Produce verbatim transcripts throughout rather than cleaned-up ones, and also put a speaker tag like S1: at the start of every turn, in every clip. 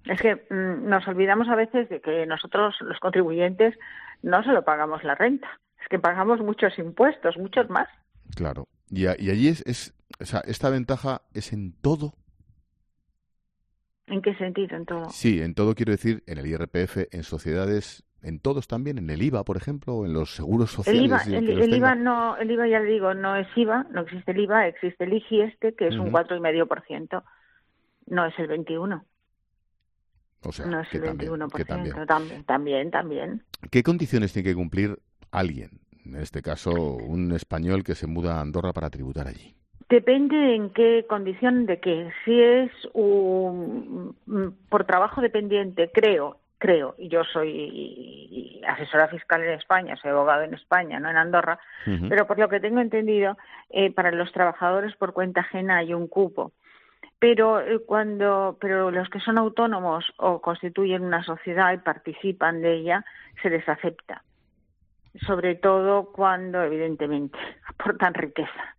S1: Es que mmm, nos olvidamos a veces de que nosotros, los contribuyentes, no solo pagamos la renta, es que pagamos muchos impuestos, muchos más.
S2: Claro. Y, a- y allí es, es, o sea, esta ventaja es en todo.
S1: ¿En qué sentido? En todo.
S2: Sí, en todo quiero decir, en el I R P F, en sociedades, en todos también, en el I V A, por ejemplo, o en los seguros
S1: El IVA,
S2: sociales y el
S1: el,
S2: que los
S1: el IVA
S2: tenga.
S1: no, el IVA ya le digo, no es IVA, no existe el IVA, existe el I G I este, que es un
S2: Ujú.
S1: cuatro coma cinco por ciento, no es el veintiuno,
S2: O sea,
S1: no es
S2: que
S1: el
S2: también, que también.
S1: veintiuno por ciento, también, también, también.
S2: ¿Qué condiciones tiene que cumplir alguien? En este caso, un español que se muda a Andorra para tributar allí.
S1: Depende en qué condición de qué. Si es un, por trabajo dependiente, creo, creo, y yo soy asesora fiscal en España, soy abogado en España, no en Andorra,
S2: Ujú.
S1: pero por lo que tengo entendido, eh, para los trabajadores por cuenta ajena hay un cupo. Pero eh, cuando, pero los que son autónomos o constituyen una sociedad y participan de ella, se les acepta. Sobre todo cuando, evidentemente, aportan riqueza.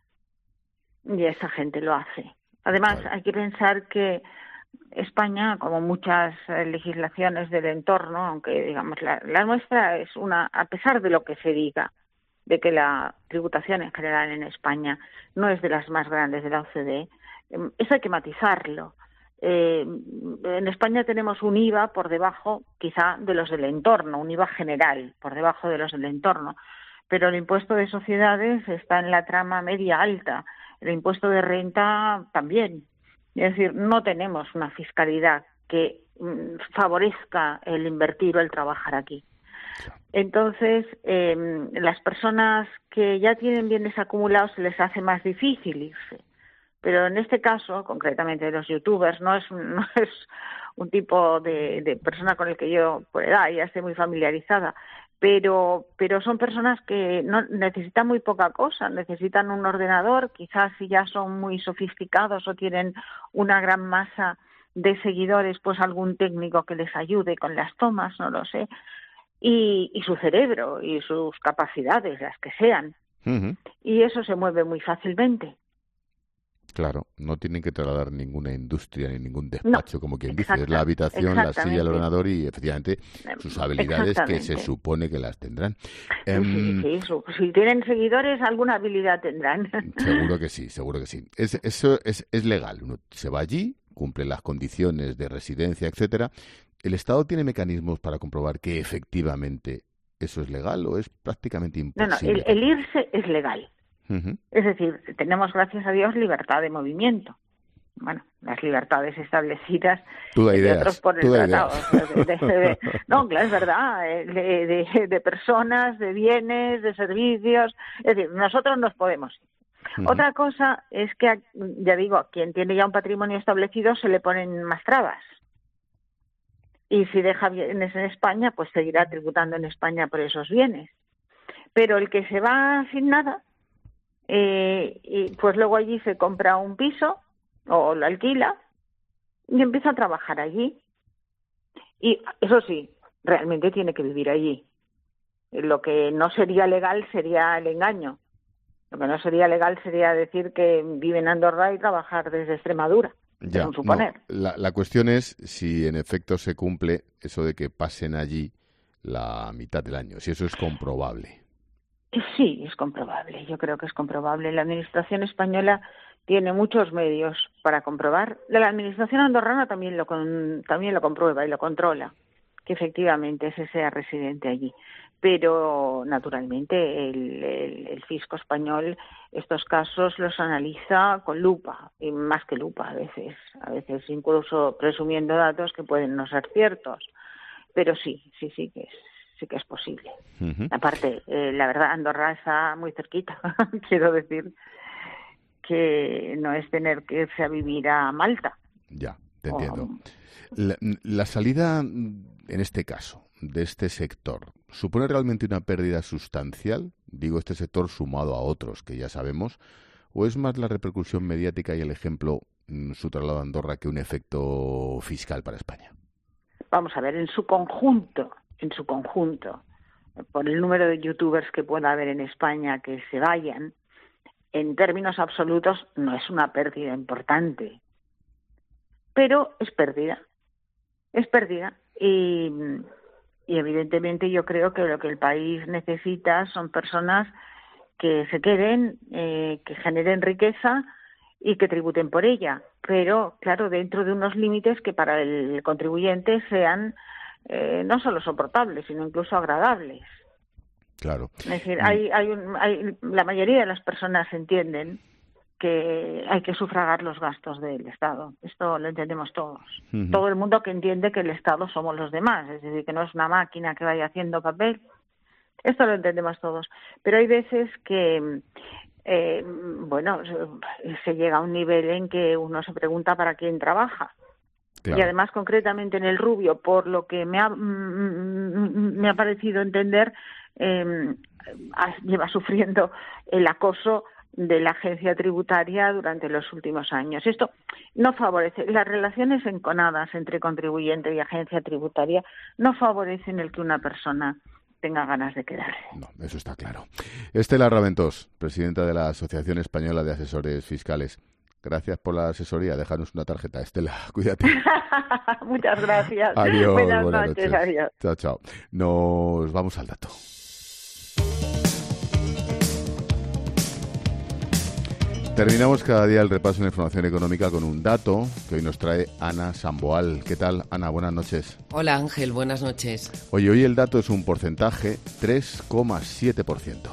S1: Y esa gente lo hace. Además,
S2: Claro.
S1: hay que pensar que España, como muchas eh, legislaciones del entorno, aunque digamos la, la nuestra es una, a pesar de lo que se diga, de que la tributación en general en España no es de las más grandes de la O C D E, eh, eso hay que matizarlo. Eh, en España tenemos un IVA por debajo, quizá, de los del entorno, un IVA general por debajo de los del entorno, pero el impuesto de sociedades está en la trama media alta, el impuesto de renta también. Es decir, no tenemos una fiscalidad que mm, favorezca el invertir o el trabajar aquí. Entonces, eh, las personas que ya tienen bienes acumulados se les hace más difícil irse. Pero en este caso, concretamente los youtubers, no es, no es un tipo de, de persona con el que yo, por edad, ya estoy muy familiarizada, pero, pero son personas que no necesitan muy poca cosa, necesitan un ordenador, quizás si ya son muy sofisticados o tienen una gran masa de seguidores, pues algún técnico que les ayude con las tomas, no lo sé, y, y su cerebro y sus capacidades, las que sean,
S2: Ujú.
S1: y eso se mueve muy fácilmente.
S2: Claro, no tienen que trasladar ninguna industria ni ningún
S1: No,
S2: despacho, como quien dice. Es la
S1: exacta,
S2: habitación, la silla, el
S1: exactamente,
S2: ordenador y efectivamente sus habilidades que se
S1: exactamente.
S2: supone que las tendrán.
S1: Sí,
S2: Em,
S1: sí, su- si tienen seguidores, alguna habilidad tendrán.
S2: seguro que sí, seguro que sí. Es, eso es, es legal. Uno se va allí, cumple las condiciones de residencia, etcétera. ¿El Estado tiene mecanismos para comprobar que efectivamente eso es legal o es prácticamente
S1: No, no, el,
S2: imposible
S1: el
S2: comprobar?
S1: irse es legal.
S2: Ujú.
S1: Es decir, tenemos, gracias a Dios, libertad de movimiento. Bueno, las libertades establecidas,
S2: Tú da
S1: entre otros,
S2: ideas,
S1: por
S2: tú
S1: el
S2: da ideas.
S1: tratado. De, de- de- no, claro, es verdad, eh, de, de- de personas, de bienes, de servicios. Es decir, nosotros nos podemos ir.
S2: Ujú.
S1: Otra cosa es que, ya digo, a quien tiene ya un patrimonio establecido se le ponen más trabas. Y si deja bienes en España, pues seguirá tributando en España por esos bienes. Pero el que se va sin nada, eh, y pues luego allí se compra un piso o lo alquila y empieza a trabajar allí. Y eso sí, realmente tiene que vivir allí. Lo que no sería legal sería el engaño. Lo que no sería legal sería decir que vive en Andorra y trabajar desde Extremadura. Es
S2: Ya,
S1: un
S2: no,
S1: suponer.
S2: la, la cuestión es si en efecto se cumple eso de que pasen allí la mitad del año, si eso es comprobable.
S1: Sí, es comprobable. Yo creo que es comprobable. La Administración española tiene muchos medios para comprobar. La Administración andorrana también lo con, también lo comprueba y lo controla, que efectivamente ese sea residente allí. Pero, naturalmente, el, el, el fisco español estos casos los analiza con lupa, y más que lupa a veces, a veces incluso presumiendo datos que pueden no ser ciertos. Pero sí, sí, sí que es, sí que es posible.
S2: Ujú.
S1: Aparte, eh, la verdad, Andorra está muy cerquita. Quiero decir que no es tener que irse a vivir a Malta.
S2: Ya, te
S1: O,
S2: entiendo. La, la salida, en este caso, de este sector, ¿supone realmente una pérdida sustancial? Digo, este sector sumado a otros que ya sabemos, ¿o es más la repercusión mediática y el ejemplo, mm, su traslado a Andorra, que un efecto fiscal para España?
S1: vamos a ver, en su conjunto, en su conjunto, por el número de youtubers que pueda haber en España que se vayan, en términos absolutos no es una pérdida importante, pero es pérdida. es pérdida. Y, y evidentemente yo creo que lo que el país necesita son personas que se queden, eh, que generen riqueza y que tributen por ella, pero claro, dentro de unos límites que para el contribuyente sean eh, no solo soportables, sino incluso agradables.
S2: Claro.
S1: Es decir, hay, hay, un, hay la mayoría de las personas entienden que hay que sufragar los gastos del Estado. Esto lo entendemos todos. Uh-huh. Todo el mundo que entiende que el Estado somos los demás, es decir, que no es una máquina que vaya haciendo papel. Esto lo entendemos todos. Pero hay veces que, eh, bueno, se llega a un nivel en que uno se pregunta para quién trabaja. Claro. Y además, concretamente en el Rubio, por lo que me ha, me ha parecido entender, eh, lleva sufriendo el acoso de la agencia tributaria durante los últimos años. Esto no favorece, las relaciones enconadas entre contribuyente y agencia tributaria no favorecen el que una persona tenga ganas de quedarse.
S2: No, eso está claro. Estela Raventós, presidenta de la Asociación Española de Asesores Fiscales. Gracias por la asesoría. Déjanos una tarjeta, Estela. Cuídate.
S1: Muchas gracias.
S2: Adiós.
S1: Buenas,
S2: buenas
S1: noches.
S2: noches.
S1: Adiós.
S2: Chao, chao. Nos vamos al dato. Terminamos cada día el repaso en información económica con un dato que hoy nos trae Ana Samboal. ¿Qué tal, Ana? Buenas noches.
S3: Hola, Ángel. Buenas noches.
S2: Oye, hoy el dato es un porcentaje, tres coma siete por ciento.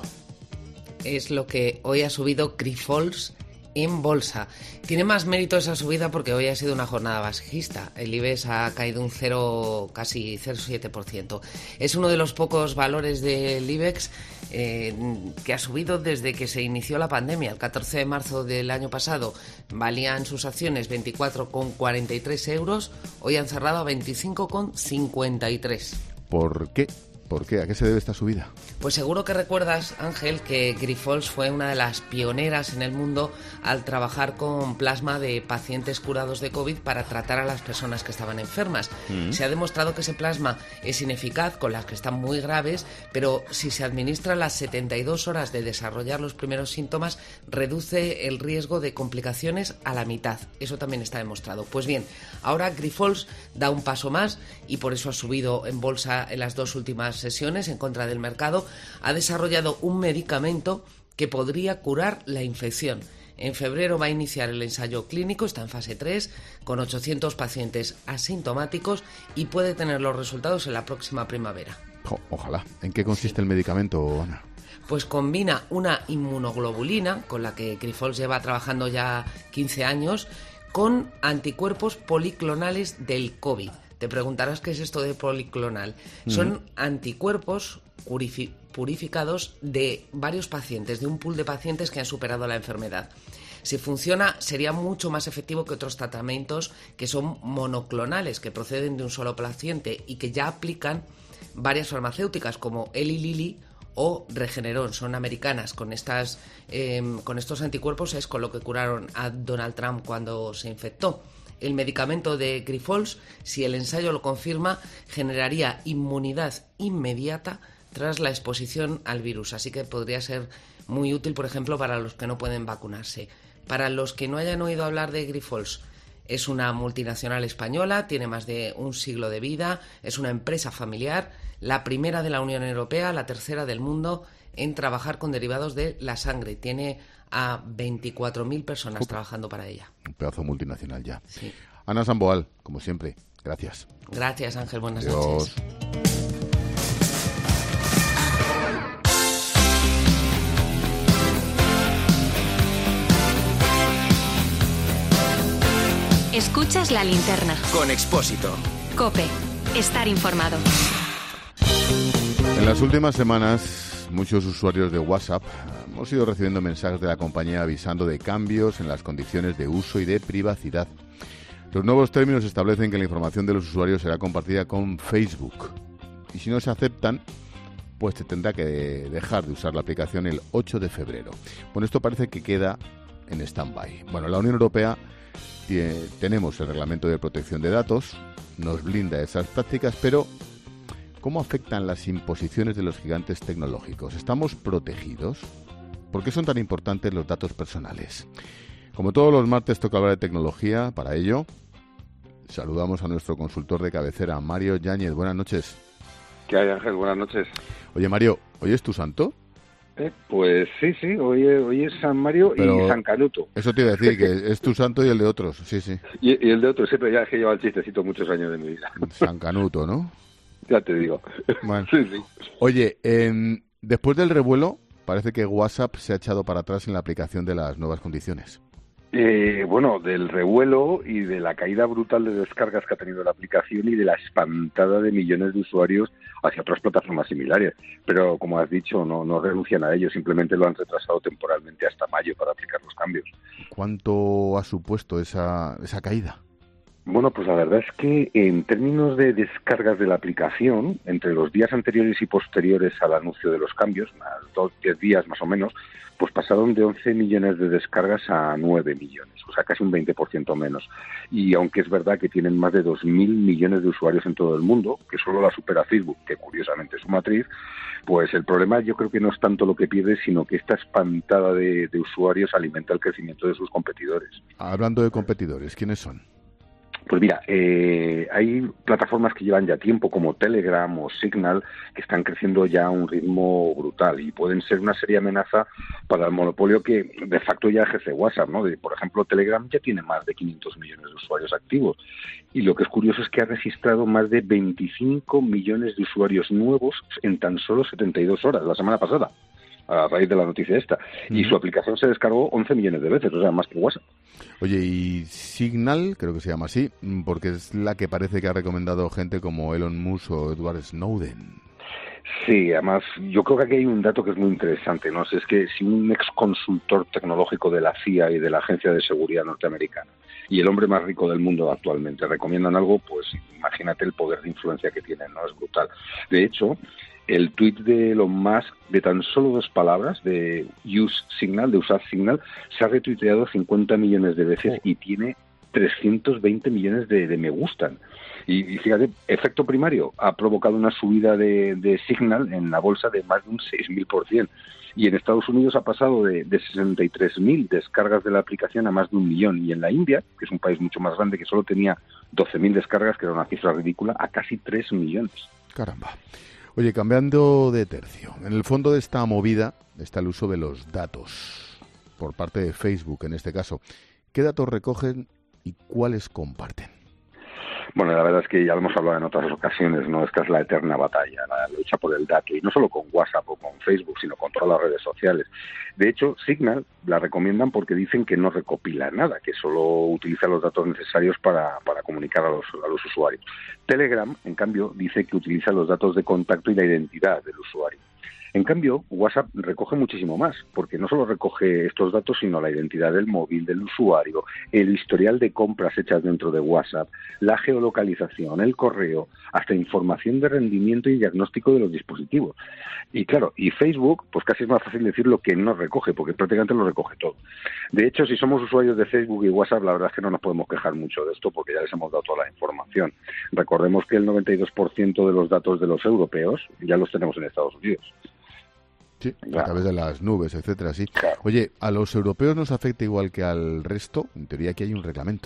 S3: Es lo que hoy ha subido Grifols en bolsa. Tiene más mérito esa subida porque hoy ha sido una jornada bajista. El IBEX ha caído un cero, casi cero coma siete por ciento. Es uno de los pocos valores del IBEX eh, que ha subido desde que se inició la pandemia. El catorce de marzo del año pasado valían sus acciones veinticuatro coma cuarenta y tres euros. Hoy han cerrado a veinticinco coma cincuenta y tres.
S2: ¿Por qué? ¿Por qué? ¿A qué se debe esta subida?
S3: Pues seguro que recuerdas, Ángel, que Grifols fue una de las pioneras en el mundo al trabajar con plasma de pacientes curados de COVID para tratar a las personas que estaban enfermas. Mm. Se ha demostrado que ese plasma es ineficaz con las que están muy graves, pero si se administra las setenta y dos horas de desarrollar los primeros síntomas, reduce el riesgo de complicaciones a la mitad. Eso también está demostrado. Pues bien, ahora Grifols da un paso más y por eso ha subido en bolsa en las dos últimas sesiones en contra del mercado. Ha desarrollado un medicamento que podría curar la infección. En febrero va a iniciar el ensayo clínico, está en fase tres, con ochocientos pacientes asintomáticos y puede tener los resultados en la próxima primavera.
S2: O- ojalá. ¿En qué consiste sí. el medicamento, Ana?
S3: Pues combina una inmunoglobulina, con la que Grifols lleva trabajando ya quince años, con anticuerpos policlonales del COVID. Te preguntarás qué es esto de policlonal. Mm. Son anticuerpos purifi- purificados de varios pacientes, de un pool de pacientes que han superado la enfermedad. Si funciona, sería mucho más efectivo que otros tratamientos que son monoclonales, que proceden de un solo paciente y que ya aplican varias farmacéuticas como Eli Lilly o Regeneron. Son americanas. Con estas, eh, con estos anticuerpos es con lo que curaron a Donald Trump cuando se infectó. El medicamento de Grifols, si el ensayo lo confirma, generaría inmunidad inmediata tras la exposición al virus. Así que podría ser muy útil, por ejemplo, para los que no pueden vacunarse. Para los que no hayan oído hablar de Grifols, es una multinacional española, tiene más de un siglo de vida, es una empresa familiar, la primera de la Unión Europea, la tercera del mundo en trabajar con derivados de la sangre. Tiene a veinticuatro mil personas uh, trabajando para ella.
S2: Un pedazo multinacional ya.
S3: Sí.
S2: Ana Samboal, como siempre, gracias.
S3: Gracias, Ángel. Buenas
S2: Adiós.
S3: noches.
S4: Escuchas La Linterna.
S5: Con Expósito.
S4: COPE. Estar informado.
S2: En las últimas semanas, muchos usuarios de WhatsApp hemos ido recibiendo mensajes de la compañía avisando de cambios en las condiciones de uso y de privacidad. Los nuevos términos establecen que la información de los usuarios será compartida con Facebook. Y si no se aceptan, pues se tendrá que dejar de usar la aplicación el ocho de febrero. Bueno, esto parece que queda en stand-by. Bueno, la Unión Europea tiene, tenemos el Reglamento de Protección de Datos, nos blinda esas prácticas, pero ¿cómo afectan las imposiciones de los gigantes tecnológicos? ¿Estamos protegidos? ¿Por qué son tan importantes los datos personales? Como todos los martes toca hablar de tecnología, para ello Saludamos a nuestro consultor de cabecera, Mario Yáñez. Buenas noches.
S5: ¿Qué hay, Ángel? Buenas noches.
S2: Oye, Mario, ¿hoy es tu santo?
S5: Eh, pues sí, sí, hoy, hoy es San Mario Pero y San Canuto.
S2: Eso te iba a decir, que es tu santo y el de otros, sí, sí.
S5: Y, y el de otros, sí, pero ya es que lleva el chistecito muchos años de mi vida.
S2: San Canuto, ¿no?
S5: Ya te digo.
S2: Bueno.
S5: Sí, sí.
S2: Oye, eh, después del revuelo, parece que WhatsApp se ha echado para atrás en la aplicación de las nuevas condiciones.
S5: Eh, bueno, del revuelo y de la caída brutal de descargas que ha tenido la aplicación y de la espantada de millones de usuarios hacia otras plataformas similares. Pero, como has dicho, no, no renuncian a ello, simplemente lo han retrasado temporalmente hasta mayo para aplicar los cambios.
S2: ¿Cuánto ha supuesto esa, esa caída?
S5: Bueno, pues la verdad es que en términos de descargas de la aplicación, entre los días anteriores y posteriores al anuncio de los cambios, dos, diez días más o menos, pues pasaron de once millones de descargas a nueve millones, o sea, casi un veinte por ciento menos. Y aunque es verdad que tienen más de dos mil millones de usuarios en todo el mundo, que solo la supera Facebook, que curiosamente es su matriz, pues el problema yo creo que no es tanto lo que pierde, sino que esta espantada de, de usuarios alimenta el crecimiento de sus competidores.
S2: Hablando de competidores, ¿quiénes son?
S5: Pues mira, eh, hay plataformas que llevan ya tiempo, como Telegram o Signal, que están creciendo ya a un ritmo brutal y pueden ser una seria amenaza para el monopolio que de facto ya ejerce WhatsApp, ¿no? De, por ejemplo, Telegram ya tiene más de quinientos millones de usuarios activos y lo que es curioso es que ha registrado más de veinticinco millones de usuarios nuevos en tan solo setenta y dos horas, la semana pasada, a raíz de la noticia esta. Uh-huh. Y su aplicación se descargó once millones de veces, o sea, más que WhatsApp.
S2: Oye, y Signal, creo que se llama así, porque es la que parece que ha recomendado gente como Elon Musk o Edward Snowden.
S5: Sí, además, yo creo que aquí hay un dato que es muy interesante, ¿no? Es que si un ex consultor tecnológico de la C I A y de la Agencia de Seguridad Norteamericana y el hombre más rico del mundo actualmente recomiendan algo, pues imagínate el poder de influencia que tienen, ¿no? Es brutal. De hecho, el tuit de Elon Musk, de tan solo dos palabras, de use Signal, de usar Signal, se ha retuiteado cincuenta millones de veces y tiene trescientos veinte millones de, de me gustan. Y, y fíjate, efecto primario, ha provocado una subida de, de Signal en la bolsa de más de un seis mil por ciento. Y en Estados Unidos ha pasado de, de sesenta y tres mil descargas de la aplicación a más de un millón. Y en la India, que es un país mucho más grande, que solo tenía doce mil descargas, que era una cifra ridícula, a casi tres millones.
S2: Caramba. Oye, cambiando de tercio, en el fondo de esta movida está el uso de los datos, por parte de Facebook en este caso. ¿Qué datos recogen y cuáles comparten?
S5: Bueno, la verdad es que ya lo hemos hablado en otras ocasiones, ¿no? Esta es la eterna batalla, la lucha por el dato, y no solo con WhatsApp o con Facebook, sino con todas las redes sociales. De hecho, Signal la recomiendan porque dicen que no recopila nada, que solo utiliza los datos necesarios para, para comunicar a los, a los usuarios. Telegram, en cambio, dice que utiliza los datos de contacto y la identidad del usuario. En cambio, WhatsApp recoge muchísimo más, porque no solo recoge estos datos, sino la identidad del móvil del usuario, el historial de compras hechas dentro de WhatsApp, la geolocalización, el correo, hasta información de rendimiento y diagnóstico de los dispositivos. Y claro, y Facebook, pues casi es más fácil decir lo que no recoge, porque prácticamente lo recoge todo. De hecho, si somos usuarios de Facebook y WhatsApp, la verdad es que no nos podemos quejar mucho de esto, porque ya les hemos dado toda la información. Recordemos que el noventa y dos por ciento de los datos de los europeos ya los tenemos en Estados Unidos.
S2: Sí, a claro. través de las nubes, etcétera, sí.
S5: Claro.
S2: Oye, ¿a los europeos nos afecta igual que al resto? En teoría aquí hay un reglamento.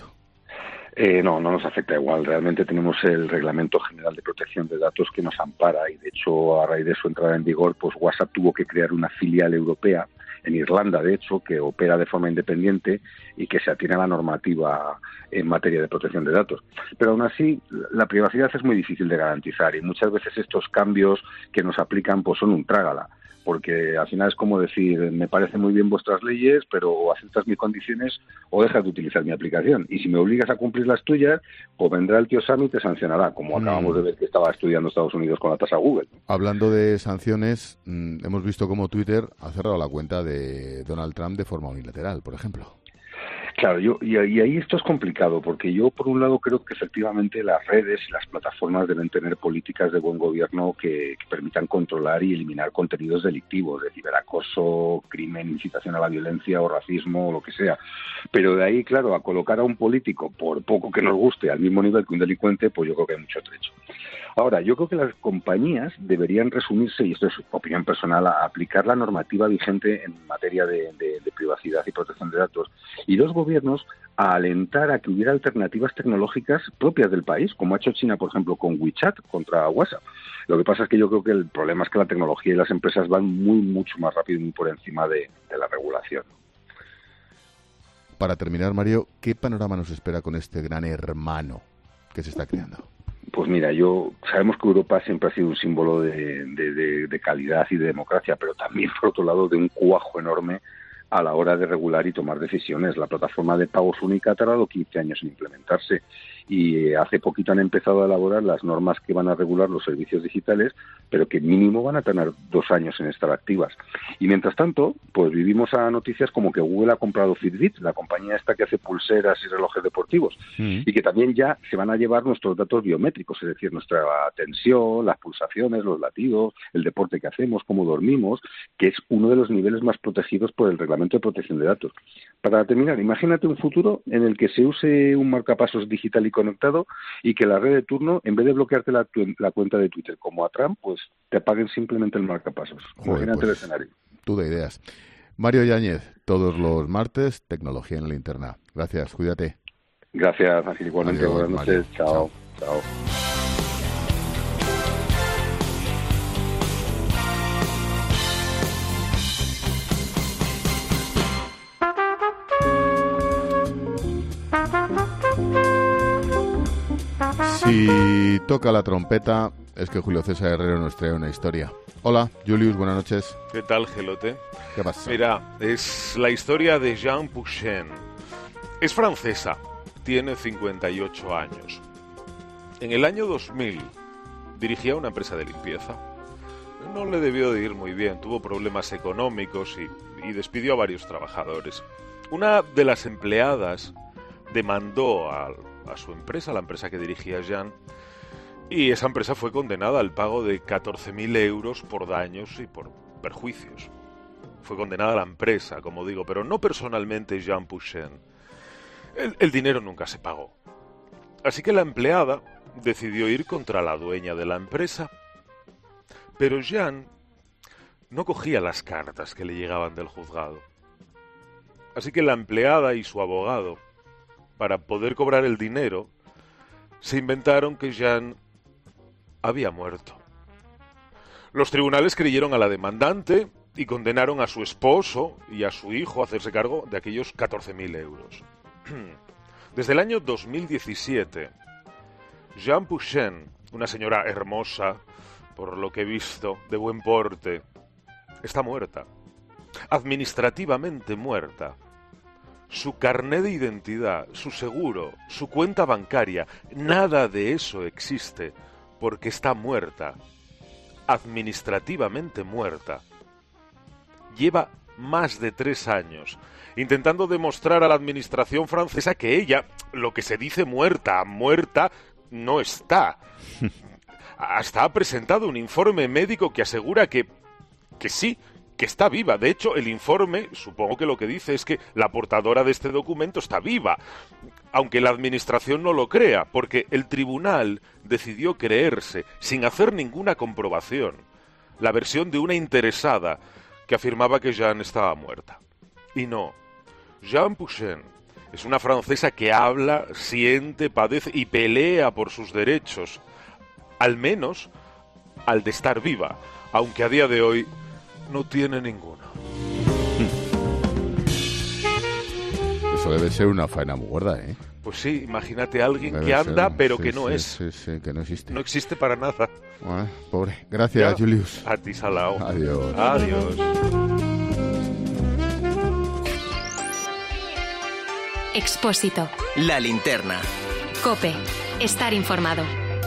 S5: Eh, no, no nos afecta igual. Realmente tenemos el Reglamento General de Protección de Datos que nos ampara y, de hecho, a raíz de su entrada en vigor, pues WhatsApp tuvo que crear una filial europea, en Irlanda, de hecho, que opera de forma independiente y que se atiene a la normativa en materia de protección de datos. Pero aún así, la privacidad es muy difícil de garantizar y muchas veces estos cambios que nos aplican pues son un trágala. Porque al final es como decir, me parecen muy bien vuestras leyes, pero o aceptas mis condiciones o dejas de utilizar mi aplicación. Y si me obligas a cumplir las tuyas, pues vendrá el tío Sam y te sancionará, como mm. acabamos de ver que estaba estudiando Estados Unidos con la tasa Google.
S2: Hablando de sanciones, mmm, hemos visto cómo Twitter ha cerrado la cuenta de Donald Trump de forma unilateral, por ejemplo.
S5: Claro, yo y, y ahí esto es complicado, porque yo por un lado creo que efectivamente las redes y las plataformas deben tener políticas de buen gobierno que, que permitan controlar y eliminar contenidos delictivos, de ciberacoso, crimen, incitación a la violencia o racismo o lo que sea. Pero de ahí, claro, a colocar a un político, por poco que nos guste, al mismo nivel que un delincuente, pues yo creo que hay mucho trecho. Ahora, yo creo que las compañías deberían resumirse, y esto es opinión personal, a aplicar la normativa vigente en materia de, de, de privacidad y protección de datos, y los gobiernos gobiernos a alentar a que hubiera alternativas tecnológicas propias del país, como ha hecho China, por ejemplo, con WeChat contra WhatsApp. Lo que pasa es que yo creo que el problema es que la tecnología y las empresas van muy, mucho más rápido y muy por encima de, de la regulación.
S2: Para terminar, Mario, ¿qué panorama nos espera con este gran hermano que se está creando?
S5: Pues mira, yo sabemos que Europa siempre ha sido un símbolo de, de, de, de calidad y de democracia, pero también, por otro lado, de un cuajo enorme a la hora de regular y tomar decisiones. La plataforma de pagos única ha tardado quince años en implementarse y hace poquito han empezado a elaborar las normas que van a regular los servicios digitales, pero que mínimo van a tener dos años en estar activas. Y mientras tanto, pues vivimos a noticias como que Google ha comprado Fitbit, la compañía esta que hace pulseras y relojes deportivos, mm. y que también ya se van a llevar nuestros datos biométricos, es decir, nuestra tensión, las pulsaciones, los latidos, el deporte que hacemos, cómo dormimos, que es uno de los niveles más protegidos por el Reglamento de Protección de Datos. Para terminar, imagínate un futuro en el que se use un marcapasos digital y conectado y que la red de turno, en vez de bloquearte la, la cuenta de Twitter como a Trump, pues te apaguen simplemente el marcapasos. Imagínate pues, el escenario.
S2: Tú de ideas. Mario Yáñez, todos los martes, Tecnología en la Linterna. Gracias, cuídate.
S5: Gracias, Ángel. Igualmente, Adiós, buenas noches. Mario. Chao. Chao. Chao.
S2: Si toca la trompeta, es que Julio César Herrero nos trae una historia. Hola, Julius, buenas noches.
S6: ¿Qué tal, Gelote?
S2: ¿Qué pasa?
S6: Mira, es la historia de Jean Pouchen. Es francesa, tiene cincuenta y ocho años. En el año dos mil dirigía una empresa de limpieza. No le debió de ir muy bien, tuvo problemas económicos y, y despidió a varios trabajadores. Una de las empleadas demandó a, a su empresa, la empresa que dirigía Jean, y esa empresa fue condenada al pago de catorce mil euros por daños y por perjuicios. Fue condenada la empresa, como digo, pero no personalmente Jean Pouchen. El, el dinero nunca se pagó. Así que la empleada decidió ir contra la dueña de la empresa, pero Jean no cogía las cartas que le llegaban del juzgado. Así que la empleada y su abogado, para poder cobrar el dinero, se inventaron que Jean había muerto. Los tribunales creyeron a la demandante y condenaron a su esposo y a su hijo a hacerse cargo de aquellos catorce mil euros. Desde el año dos mil diecisiete, Jean Pouchen, una señora hermosa, por lo que he visto, de buen porte, está muerta. Administrativamente muerta. Su carné de identidad, su seguro, su cuenta bancaria, nada de eso existe, porque está muerta. Administrativamente muerta. Lleva más de tres años intentando demostrar a la administración francesa que ella, lo que se dice muerta, muerta, no está. Hasta ha presentado un informe médico que asegura que, que sí, que está viva. De hecho, el informe, supongo que lo que dice es que la portadora de este documento está viva, aunque la administración no lo crea, porque el tribunal decidió creerse, sin hacer ninguna comprobación, la versión de una interesada que afirmaba que Jean estaba muerta. Y no, Jean Pouchen es una francesa que habla, siente, padece y pelea por sus derechos, al menos al de estar viva, aunque a día de hoy no tiene ninguno.
S2: Eso debe ser una faena muy gorda, ¿eh?
S6: Pues sí, imagínate a alguien debe que anda, ser, pero
S2: sí,
S6: que no
S2: sí,
S6: es.
S2: Sí, sí, que no existe.
S6: No existe para nada.
S2: Ah, pobre. Gracias, ya. Julius.
S6: A ti, Salao.
S2: Adiós.
S6: Adiós.
S4: Expósito.
S7: La linterna.
S4: COPE. Estar informado.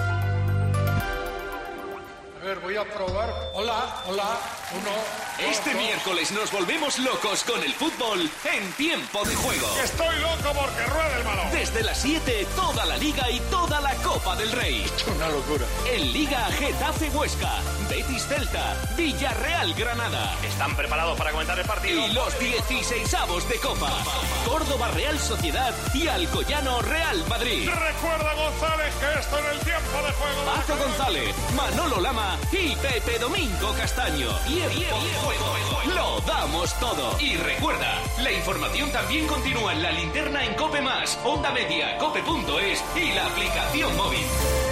S8: A ver, voy a probar. Hola, hola, uno.
S7: Este dos, miércoles nos volvemos locos con el fútbol en tiempo de juego.
S8: Estoy loco porque rueda el balón.
S7: Desde las siete, toda la Liga y toda la Copa del Rey.
S8: Es una locura.
S7: En Liga, Getafe Huesca, Betis Celta, Villarreal Granada.
S9: ¿Están preparados para comentar el partido?
S7: Y los dieciseisavos de Copa. Córdoba Real Sociedad y Alcoyano Real Madrid.
S8: Recuerda, González, que esto en el tiempo de juego.
S7: Paco González. Vale, Manolo Lama y Pepe Domingo Castaño. Tiempo de juego. Lo damos todo. Y recuerda, la información también continúa en la linterna en Cope Más, Onda Media, cope punto es y la aplicación móvil.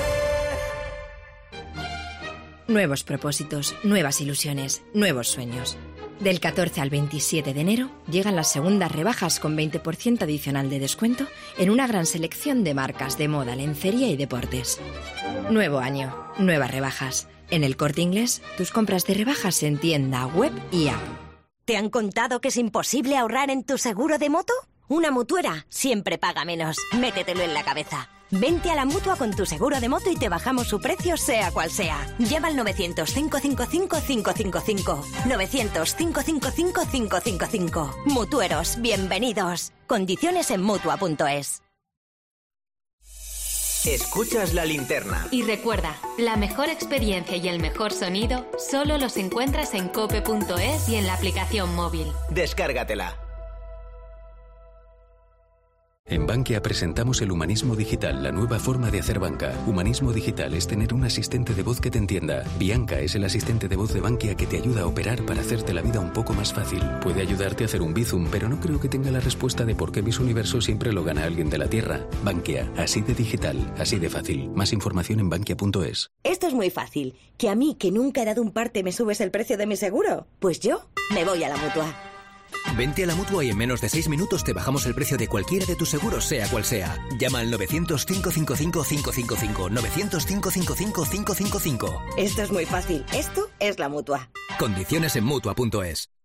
S10: Nuevos propósitos, nuevas ilusiones, nuevos sueños. Del catorce al veintisiete de enero llegan las segundas rebajas con veinte por ciento adicional de descuento en una gran selección de marcas de moda, lencería y deportes. Nuevo año, nuevas rebajas. En El Corte Inglés, tus compras de rebajas en tienda, web y app.
S11: ¿Te han contado que es imposible ahorrar en tu seguro de moto? Una mutuera siempre paga menos. Métetelo en la cabeza. Vente a la Mutua con tu seguro de moto y te bajamos su precio sea cual sea. Llama al novecientos, cinco cinco cinco, cinco cinco cinco. novecientos, cinco cinco cinco, cinco cinco cinco. Mutueros, bienvenidos. Condiciones en Mutua punto es.
S12: Escuchas la linterna.
S4: Y recuerda, la mejor experiencia y el mejor sonido solo los encuentras en cope punto es y en la aplicación móvil.
S12: Descárgatela.
S13: En Bankia presentamos el humanismo digital, la nueva forma de hacer banca. Humanismo digital es tener un asistente de voz que te entienda. Bianca es el asistente de voz de Bankia que te ayuda a operar para hacerte la vida un poco más fácil. Puede ayudarte a hacer un bizum, pero no creo que tenga la respuesta de por qué Miss Universo siempre lo gana alguien de la Tierra. Bankia, así de digital, así de fácil. Más información en bankia punto es.
S11: Esto es muy fácil. ¿Que a mí, que nunca he dado un parte, me subes el precio de mi seguro? Pues yo me voy a la Mutua.
S12: Vente a la Mutua y en menos de seis minutos te bajamos el precio de cualquiera de tus seguros, sea cual sea. Llama al novecientos, cinco cinco cinco, cinco cinco cinco. novecientos, cinco cinco cinco, cinco cinco cinco.
S11: Esto es muy fácil. Esto es la Mutua.
S12: Condiciones en Mutua punto es.